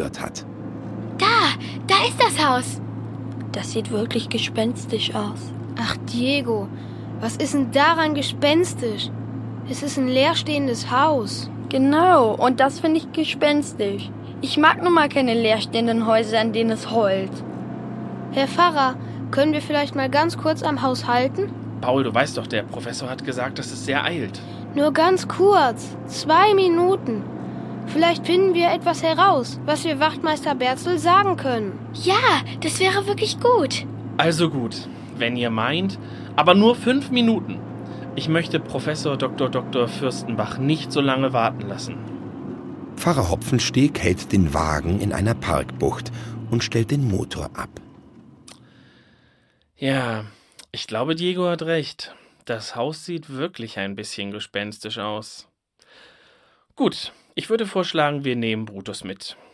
berührt hat. Da ist das Haus. Das sieht wirklich gespenstisch aus. Ach, Diego, was ist denn daran gespenstisch? Es ist ein leerstehendes Haus. Genau, und das finde ich gespenstisch. Ich mag nun mal keine leerstehenden Häuser, in denen es heult. Herr Pfarrer, können wir vielleicht mal ganz kurz am Haus halten? Paul, du weißt doch, der Professor hat gesagt, dass es sehr eilt. Nur ganz kurz. 2 Minuten. Vielleicht finden wir etwas heraus, was wir Wachtmeister Berzel sagen können. Ja, das wäre wirklich gut. Also gut, wenn ihr meint, aber nur 5 Minuten. Ich möchte Professor Dr. Fürstenbach nicht so lange warten lassen. Pfarrer Hopfensteg hält den Wagen in einer Parkbucht und stellt den Motor ab. Ja, ich glaube, Diego hat recht. Das Haus sieht wirklich ein bisschen gespenstisch aus. Gut, ich würde vorschlagen, wir nehmen Brutus mit.